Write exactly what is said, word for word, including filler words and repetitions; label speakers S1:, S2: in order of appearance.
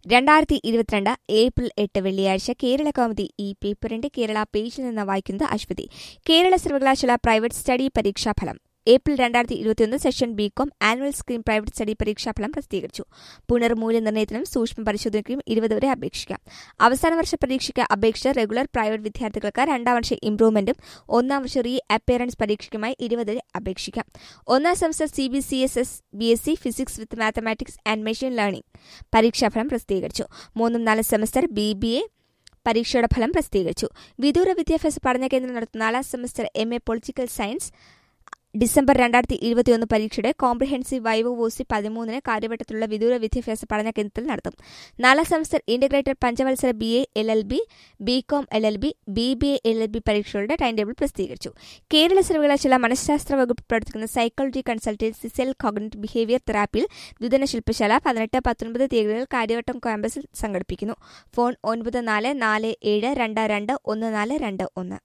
S1: രണ്ടായിരത്തി ഇരുപത്തിരണ്ട് ഏപ്രിൽ എട്ട് വെള്ളിയാഴ്ച കേരള കൗമുദി ഈ പേപ്പറിന്റെ കേരള പേജിൽ നിന്ന് വായിക്കുന്നത് അശ്വതി. കേരള സർവകലാശാല പ്രൈവറ്റ് സ്റ്റഡി പരീക്ഷാഫലം ഏപ്രിൽ രണ്ടായിരത്തി ഇരുപത്തിയൊന്ന് session BCom annual scheme private study പരീക്ഷാഫലം പ്രസിദ്ധീകരിച്ചു. പുനർമൂല്യനിർണ്ണയത്തിനും സൂക്ഷ്മ പരിശോധനയ്ക്കും ഇരുപത് വരെ അപേക്ഷിക്കാം. അവസാന വർഷ പരീക്ഷയ്ക്ക് അപേക്ഷിച്ച റെഗുലർ പ്രൈവറ്റ് വിദ്യാർത്ഥികൾക്ക് രണ്ടാം വർഷ ഇംപ്രൂവ്മെന്റും ഒന്നാം വർഷ റീ അപ്പിയറൻസ് പരീക്ഷയ്ക്കുമായി ഇരുപത് വരെ അപേക്ഷിക്കാം. ഒന്നാം semester C B C S S B S C physics with mathematics and machine learning പരീക്ഷാഫലം പ്രസിദ്ധീകരിച്ചു. മൂന്നും നാല് സെമസ്റ്റർ ബി ബി എ പരീക്ഷയുടെ ഫലം പ്രസിദ്ധീകരിച്ചു. വിദൂര വിദ്യാഭ്യാസ പഠന കേന്ദ്രം നടത്തുന്ന നാലാം semester M A political science December രണ്ടായിരത്തി ഇരുപത്തിയൊന്ന് പരീക്ഷയുടെ കോംപ്രിഹെൻസീവ് വൈവോവോസി പതിമൂന്നിന് കാര്യവട്ടത്തിലുള്ള വിദൂര വിദ്യാഭ്യാസ പഠന കേന്ദ്രത്തിൽ നടത്തും. നാലാം സെമസ്റ്റർ ഇന്റഗ്രേറ്റഡ് പഞ്ചവത്സര B A L L B BCom L L B B B A L L B പരീക്ഷകളുടെ ടൈം ടേബിൾ പ്രസിദ്ധീകരിച്ചു. കേരള സർവകലാശാല മനഃശാസ്ത്ര വകുപ്പ് പ്രവർത്തിക്കുന്ന psychology consultancy cell cognitive behaviour തെറാപ്പിയിൽ ദ്വിദിന ശില്പശാല പതിനെട്ട് പത്തൊൻപത് തീയതികളിൽ കാര്യവട്ടം ക്യാമ്പസിൽ സംഘടിപ്പിക്കുന്നു. ഫോൺ ഒൻപത് നാല് നാല് ഏഴ് രണ്ട് രണ്ട് ഒന്ന് നാല് രണ്ട് ഒന്ന്.